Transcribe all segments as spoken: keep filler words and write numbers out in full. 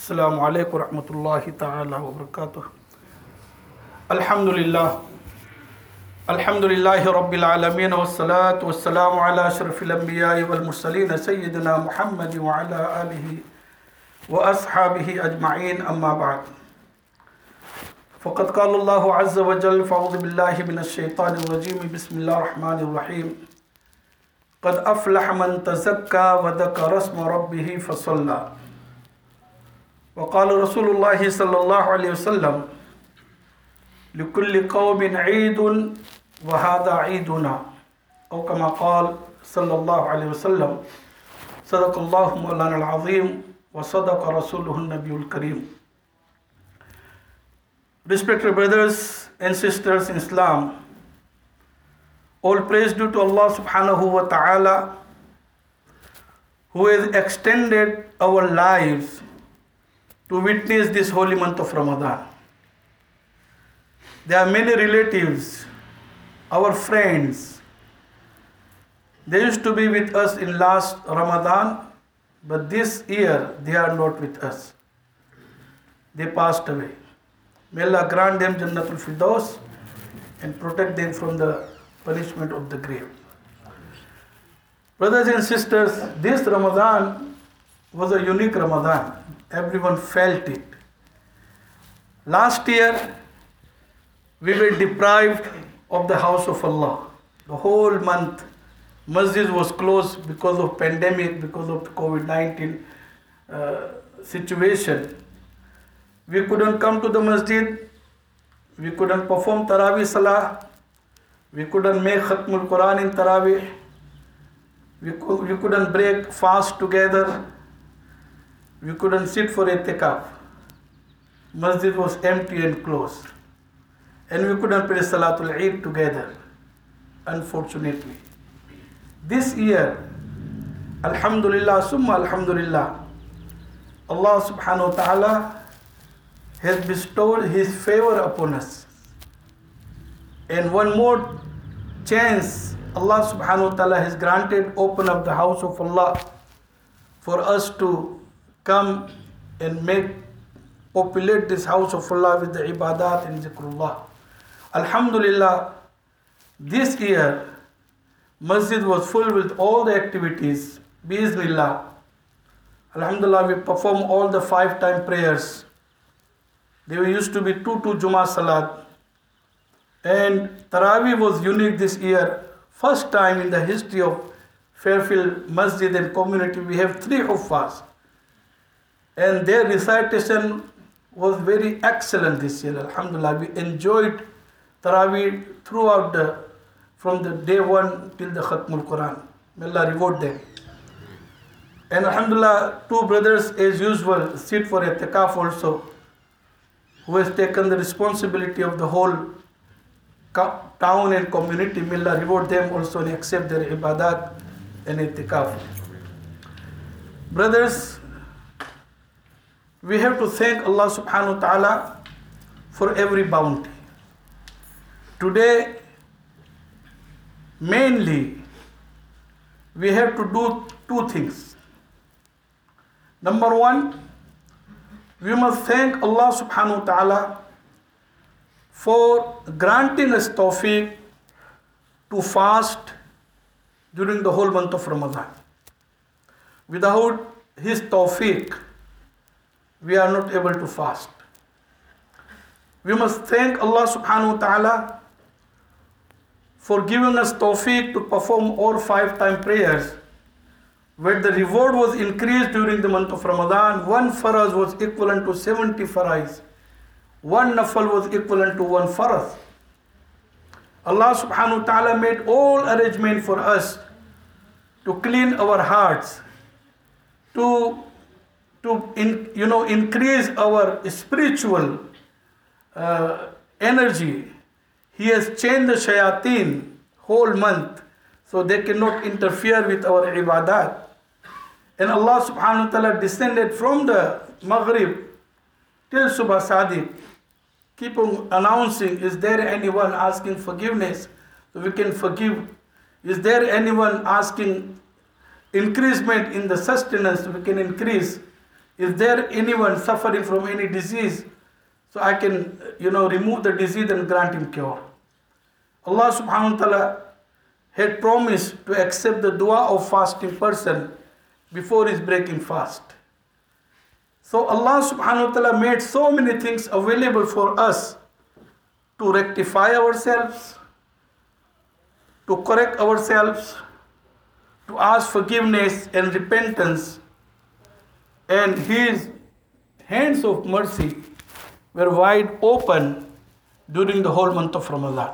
Assalamu alaikum wa rahmatullahi ta'ala wa barakatuh. Alhamdulillah. Alhamdulillahi rabbil alameen wa salatu wa salamu ala ashrafil anbiya'i wal mursaleen sayyidina Muhammad wa ala alihi wa ashabihi ajma'in amma ba'd. فقد قال الله عز وجل فأعوذ بالله من الشيطان الرجيم بسم الله الرحمن الرحيم قد أفلح من تزكى وذكر اسم ربه فصلى وقال رسول الله صلى الله عليه وسلم لكل قوم عيد وهذا عيدنا أو كما قال صلى الله عليه وسلم صدق الله مولانا العظيم وصدق رسوله النبي الكريم. Respected brothers and sisters in Islam, all praise due to Allah subhanahu wa ta'ala, who has extended our lives to witness this holy month of Ramadan. There are many relatives, our friends. They used to be with us in last Ramadan, but this year they are not with us. They passed away. May Allah grant them Jannatul Firdaus and protect them from the punishment of the grave. Brothers and sisters, this Ramadan was a unique Ramadan. Everyone felt it. Last year, we were deprived of the house of Allah. The whole month, masjid was closed because of pandemic, because of the covid nineteen uh, situation. We couldn't come to the masjid. We couldn't perform Taraweeh Salah. We couldn't make Khatmul Quran in Taraweeh. We, co- we couldn't break fast together. We couldn't sit for itikaf. Masjid was empty and closed. And we couldn't pray Salatul Eid together, unfortunately. This year, Alhamdulillah, Summa Alhamdulillah, Allah subhanahu wa ta'ala has bestowed His favor upon us. And one more chance Allah subhanahu wa ta'ala has granted, open up the house of Allah for us to come and make, populate this house of Allah with the ibadat and zikrullah. Alhamdulillah, this year, masjid was full with all the activities. Bismillah. Alhamdulillah, we perform all the five time prayers. There used to be two two Jummah Salat. And Taraweeh was unique this year. First time in the history of Fairfield Masjid and community, we have three Huffaz. And their recitation was very excellent this year. Alhamdulillah, we enjoyed Taraweeh throughout the, from the day one till the Khatmul Quran. May Allah reward them. And Alhamdulillah, two brothers as usual sit for itikaf also, who has taken the responsibility of the whole town and community. May Allah reward them also and accept their ibadat and itikaf. Brothers, we have to thank Allah subhanahu wa ta'ala for every bounty. Today, mainly, we have to do two things. Number one, we must thank Allah subhanahu wa ta'ala for granting us tawfiq to fast during the whole month of Ramadan. Without His tawfiq, we are not able to fast. We must thank Allah subhanahu wa ta'ala for giving us tawfiq to perform all five time prayers, where the reward was increased during the month of Ramadan. One faraz was equivalent to seventy farais. One nafal was equivalent to one faraz. Allah subhanahu wa ta'ala made all arrangement for us to clean our hearts, to, to in, you know, increase our spiritual uh, energy. He has changed the shayateen whole month, so they cannot interfere with our ibadat. And Allah subhanahu wa ta'ala descended from the Maghrib till Subha Sadiq, keep on announcing, is there anyone asking forgiveness? So we can forgive. Is there anyone asking increasement in the sustenance? We can increase. Is there anyone suffering from any disease? So I can, you know, remove the disease and grant him cure. Allah subhanahu wa ta'ala had promised to accept the dua of fasting person before his breaking fast. So Allah subhanahu wa ta'ala made so many things available for us to rectify ourselves, to correct ourselves, to ask forgiveness and repentance. And his hands of mercy were wide open during the whole month of Ramadan.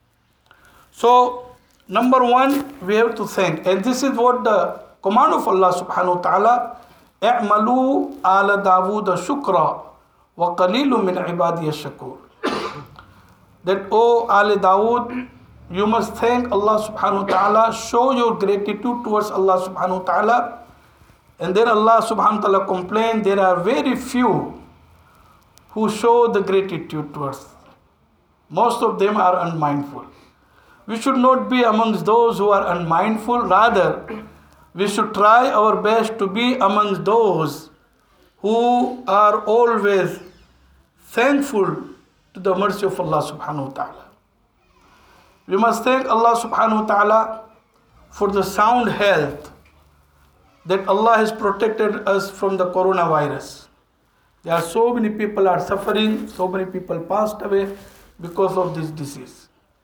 So, number one, we have to thank. And this is what the command of Allah subhanahu wa ta'ala, اعملوا آل داود شكرا وقليل من عبادي الشكور. That, O Al Dawood, you must thank Allah subhanahu wa ta'ala, show your gratitude towards Allah subhanahu wa ta'ala. And then Allah subhanahu wa ta'ala complained, there are very few who show the gratitude towards. Most of them are unmindful. We should not be amongst those who are unmindful. Rather, we should try our best to be amongst those who are always thankful to the mercy of Allah subhanahu wa ta'ala. We must thank Allah subhanahu wa ta'ala for the sound health that Allah has protected us from the coronavirus. There are so many people are suffering, so many people passed away because of this disease.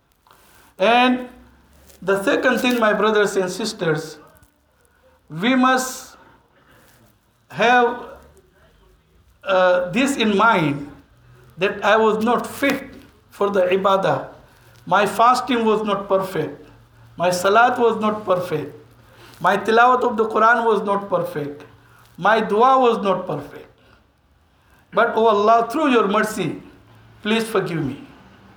And the second thing, my brothers and sisters, we must have uh, this in mind, that I was not fit for the ibadah. My fasting was not perfect. My salat was not perfect. My tilawat of the Quran was not perfect. My dua was not perfect. But, oh Allah, through your mercy, please forgive me.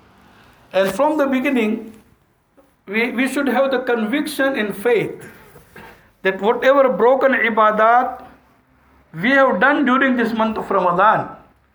And from the beginning, we, we should have the conviction in faith that whatever broken ibadat we have done during this month of Ramadan,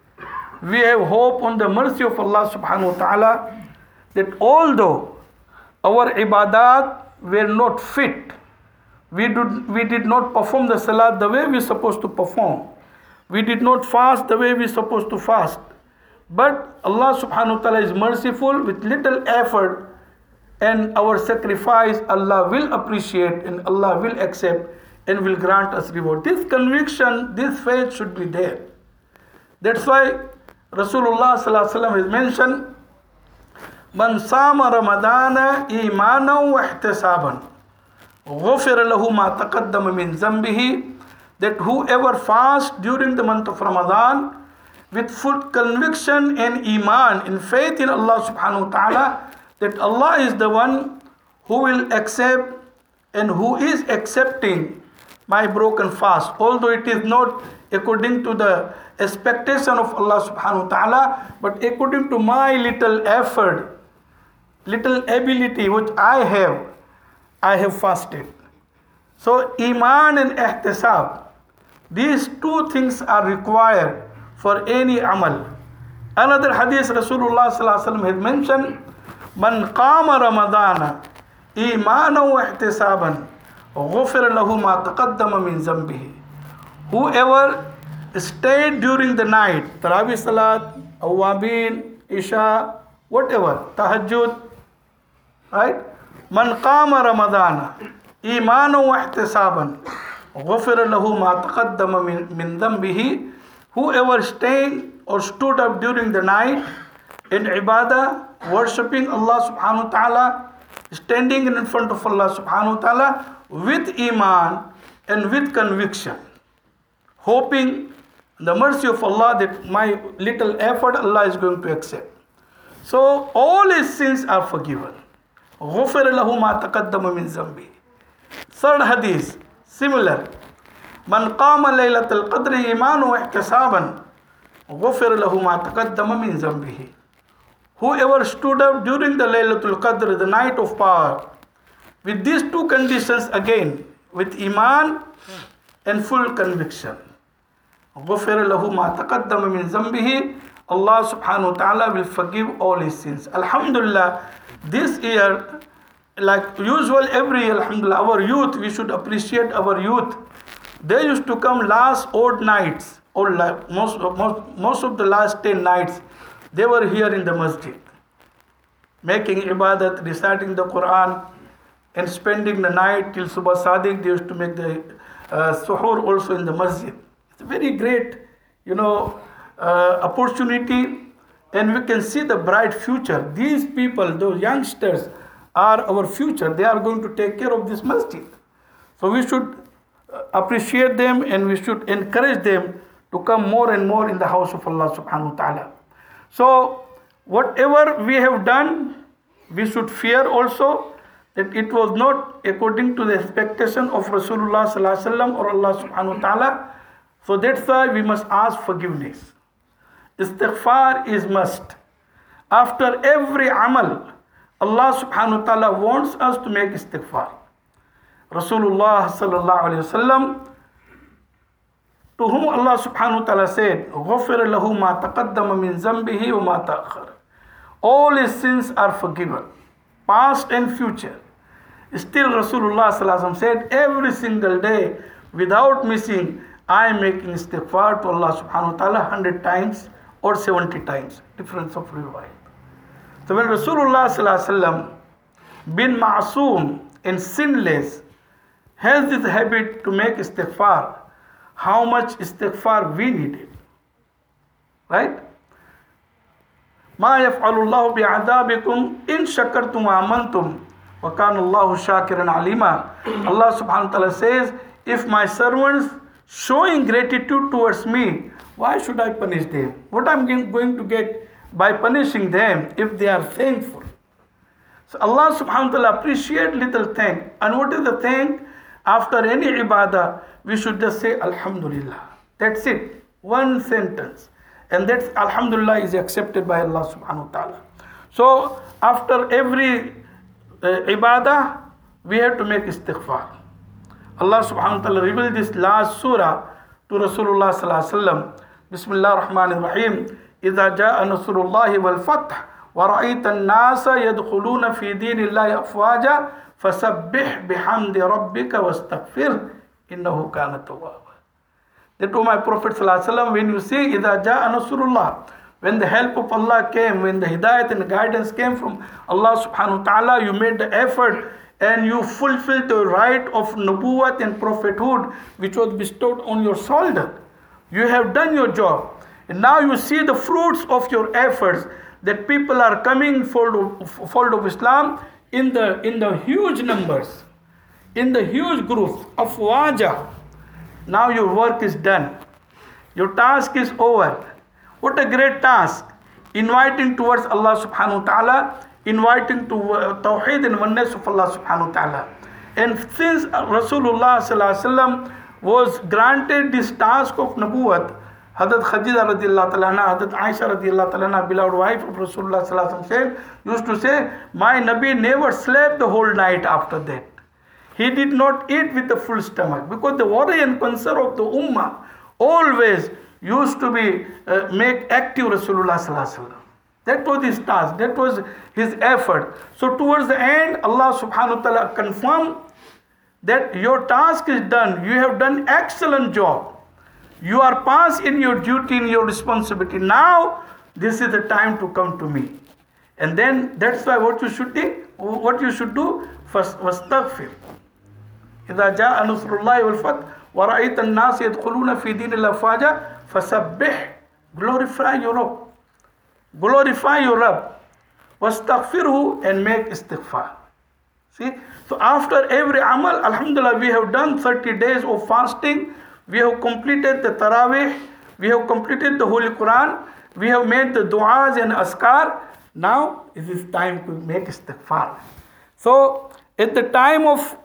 we have hope on the mercy of Allah subhanahu wa ta'ala, that although our ibadat were not fit, we did, we did not perform the salat the way we are supposed to perform, we did not fast the way we are supposed to fast, but Allah subhanahu wa ta'ala is merciful. With little effort and our sacrifice, Allah will appreciate and Allah will accept and will grant us reward. This conviction, this faith should be there. That's why Rasulullah sallallahu alaihi wasallam has mentioned, Man sama Ramadana imanan wa ihtisaban, ghufira lahu ma taqaddama min zambihi. That whoever fasts during the month of Ramadan with full conviction and iman, in faith in Allah subhanahu wa ta'ala, that Allah is the one who will accept and who is accepting my broken fast, although it is not according to the expectation of Allah subhanahu wa ta'ala, but according to my little effort, little ability which I have, I have fasted. So iman and ihtisab, these two things are required for any amal. Another hadith Rasulullah sallallahu alaihi wasallam has mentioned, Man qama Ramadana imanan wa ihtisaban, ghufira lahu ma taqaddama min zambihi. Whoever stayed during the night, Tarawih Salat, Awabin, Isha, whatever, Tahajjud, right? Man qama Ramadana imanan wa ihtisaban, ghufira lahu ma taqaddama min, min dhanbihi. Whoever stayed or stood up during the night in ibadah, worshipping Allah subhanahu wa ta'ala, standing in front of Allah subhanahu wa ta'ala with iman and with conviction, hoping the mercy of Allah that my little effort Allah is going to accept. So all his sins are forgiven. غُفِرَ لَهُ مَا تَقَدَّمَ مِنْ ذَنْبِهِ. Third hadith, similar. Man qama laylatul qadri imanan wa ihtisaban, ghufira lahu ma taqaddama min zambihi. Whoever stood up during the Laylatul Qadr, the night of power, with these two conditions again, with iman and full conviction, ghufira lahu ma taqaddama min zambihi, Allah subhanahu wa ta'ala will forgive all his sins. Alhamdulillah, this year, like usual every year, alhamdulillah, our youth, we should appreciate our youth. They used to come last odd nights, or la- most, most, most of the last ten nights, they were here in the masjid, making ibadat, reciting the Quran, and spending the night till Subah Sadiq. They used to make the uh, suhoor also in the masjid. It's a very great, you know, uh, opportunity, and we can see the bright future. These people, those youngsters, are our future. They are going to take care of this masjid. So we should appreciate them, and we should encourage them to come more and more in the house of Allah subhanahu wa ta'ala. So whatever we have done, we should fear also that it was not according to the expectation of Rasulullah sallallahu alaihi wasallam or Allah subhanahu wa ta'ala. So that's why we must ask forgiveness. Istighfar is must. After every amal, Allah subhanahu wa ta'ala wants us to make istighfar. Rasulullah sallallahu alaihi wasallam, to whom Allah subhanahu wa ta'ala said, غُفِرَ لَهُ مَا تَقَدَّمَ مِنْ ذَنْبِهِ وَمَا تَأَخَّرَ. All his sins are forgiven, past and future. Still Rasulullah sallallahu alaihi wasallam said, every single day, without missing, I am making istighfar to Allah subhanahu wa ta'ala one hundred times or seventy times. Difference of riwayat. So when Rasulullah sallallahu alaihi wasallam, being ma'soom and sinless, has this habit to make istighfar, how much istighfar we needed. Right? مَا يَفْعَلُ اللَّهُ بِعَذَابِكُمْ إِن شَكَرْتُمْ وَآمَنْتُمْ وَكَانَ اللَّهُ شَاكِرًا عَلِيمًا. Allah subhanahu wa ta'ala says, if my servants showing gratitude towards me, why should I punish them? What I'm going to get by punishing them if they are thankful? So Allah subhanahu wa ta'ala appreciate little thing. And what is the thing? After any ibadah, we should just say Alhamdulillah. That's it. One sentence. And that's Alhamdulillah is accepted by Allah subhanahu wa ta'ala. So after every uh, ibadah, we have to make istighfar. Allah subhanahu wa ta'ala revealed this last surah to Rasulullah sallallahu alaihi wasallam. Bismillah ar-Rahman ar-Rahim. إِذَا جَاءَ نَصْرُ اللَّهِ وَالْفَتْحُ وَرَأَيْتَ النَّاسَ يَدْخُلُونَ فِي دِينِ اللَّهِ أَفْوَاجًا فَسَبِّحْ بِحَمْدِ رَبِّكَ وَاسْتَغْفِرْهُ إِنَّهُ كَانَ تَوَّابًا. That, O my Prophet sallallahu alaihi wasallam, when you see إِذَا جَاءَ نَصْرُ اللَّهِ, when the help of Allah came, when the hidayat and guidance came from Allah subhanahu wa ta'ala, you made the effort and you fulfilled the right of nubuwwat and prophethood which was bestowed on your shoulder. You have done your job. And now you see the fruits of your efforts, that people are coming fold of, fold of Islam in the in the huge numbers, in the huge groups of waja. Now your work is done. Your task is over. What a great task. Inviting towards Allah subhanahu wa ta'ala, inviting to uh, Tawheed and oneness of Allah subhanahu wa ta'ala. And since Rasulullah sallallahu alaihi wasallam was granted this task of Nabuwat, Hazrat Khadija radiallahu ta'ala anha, Hazrat Aisha radiallahu ta'ala anha, beloved wife of Rasulullah sallallahu alaihi wasallam, said, used to say, my Nabi never slept the whole night after that. He did not eat with a full stomach, because the worry and concern of the ummah always used to be uh, make active Rasulullah sallallahu alaihi wasallam. That was his task, that was his effort. So towards the end, Allah subhanahu wa ta'ala confirmed that your task is done. You have done excellent job. You are past in your duty, in your responsibility. Now, this is the time to come to me. And then that's why what you should do, what you should do, first wastaghfir. إِذَا جَاءَ نُصْرُ اللَّهِ وَالْفَتْحُ وَرَأَيْتَ النَّاسَ يَدْخُلُونَ فِي دِينِ اللَّهِ أَفْوَاجًا فَسَبِّحْ. Glorify your Rabb. Glorify your Rabb. Wastaghfirhu, and make istighfar. See? So after every amal, alhamdulillah, we have done thirty days of fasting. We have completed the Taraweeh. We have completed the Holy Quran. We have made the du'as and askar. Now it is time to make istighfar. So at the time of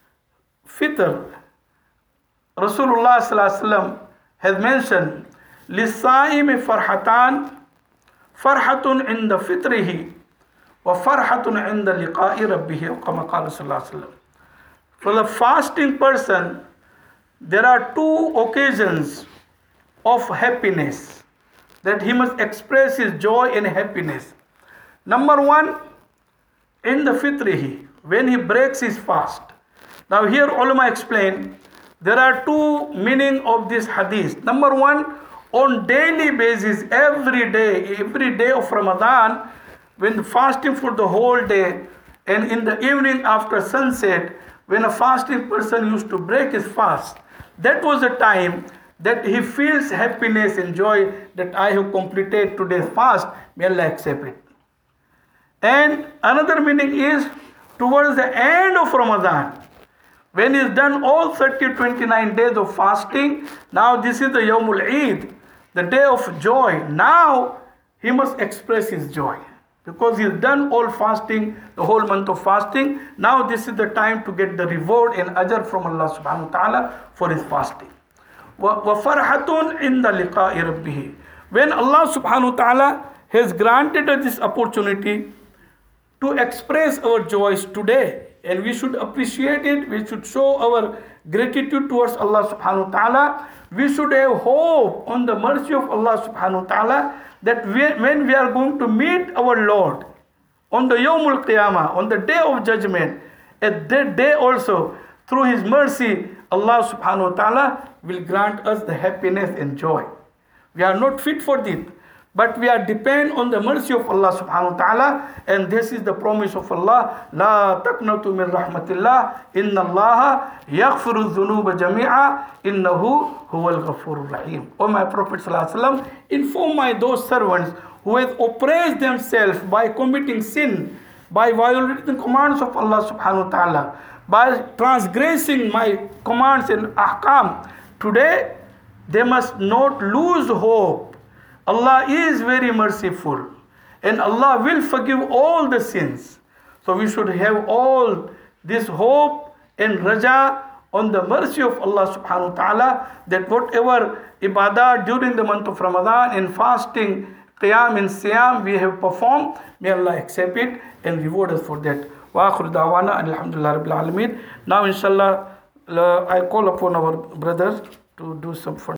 Fitr, Rasulullah sallallahu alaihi wasallam has mentioned, لِلصَّائِمِ فَرْحَتَانِ فَرْحَةٌ عِنْدَ فِطْرِهِ وَفَرْحَةٌ عِنْدَ لِقَاءِ رَبِّهِ كَمَا قَالَ صلى الله عليه وسلم. For the fasting person, there are two occasions of happiness that he must express his joy and happiness. Number one, in the fitrihi, when he breaks his fast. Now here ulama explain, There are two meaning of this hadith. Number one, on daily basis, every day, every day of Ramadan, when fasting for the whole day, and in the evening after sunset, when a fasting person used to break his fast, that was the time that he feels happiness and joy that I have completed today's fast. May Allah accept it. And another meaning is towards the end of Ramadan, when he's done all thirty, twenty-nine days of fasting, now this is the Yawmul Eid, the day of joy. Now he must express his joy because he's done all fasting, the whole month of fasting. Now this is the time to get the reward and ajr from Allah subhanahu wa ta'ala for his fasting. وَفَرْحَةٌ عِنْدَ لِقَاءِ رَبِّهِ. When Allah subhanahu wa ta'ala has granted us this opportunity to express our joys today, and we should appreciate it, we should show our gratitude towards Allah subhanahu wa ta'ala, we should have hope on the mercy of Allah subhanahu wa ta'ala that we, when we are going to meet our Lord on the Yawmul Qiyamah, on the day of judgment, at that day also, through His mercy, Allah subhanahu wa ta'ala will grant us the happiness and joy. We are not fit for it, but we are depend on the mercy of Allah subhanahu wa ta'ala, and this is the promise of Allah. La taqnatu min rahmatillah, inna Allah yaghfiru dhunuba jami'a, innahu huwal ghafurur rahim. O my Prophet sallallahu alaihi wasallam, inform my those servants who have oppressed themselves by committing sin, by violating the commands of Allah subhanahu wa ta'ala, by transgressing my commands and ahkam. Today, they must not lose hope. Allah is very merciful, and Allah will forgive all the sins. So we should have all this hope and raja on the mercy of Allah subhanahu wa ta'ala, that whatever ibadah during the month of Ramadan and fasting, qiyam and siyam we have performed, may Allah accept it and reward us for that. Wa akhiru da'wana alhamdulillah rabbil alameen. Now inshallah, uh, I call upon our brothers to do some fun.